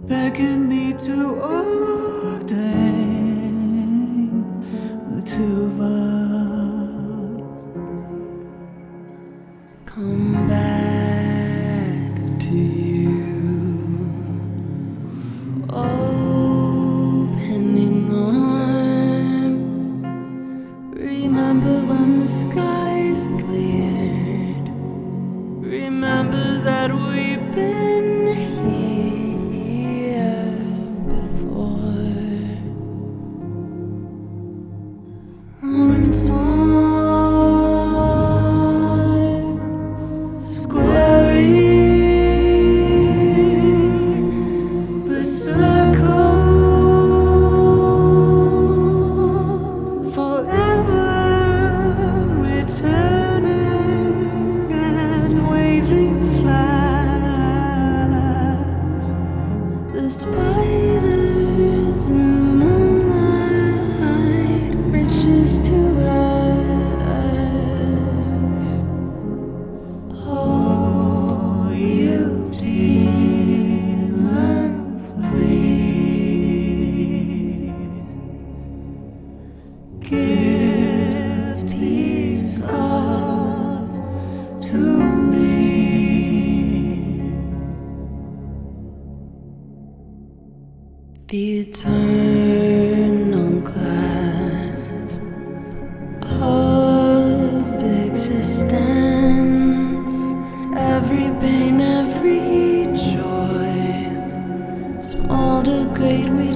begging me to ordain the two of us. Come back to you, opening arms. Remember when the skies cleared. Remember that we've been here before. Once more, squaring the circle, forever returning and waving flags. The spiders in moonlight reaches to us. Oh, you demon, please give these gods to me. The eternal class of existence, every pain, every joy, small to great we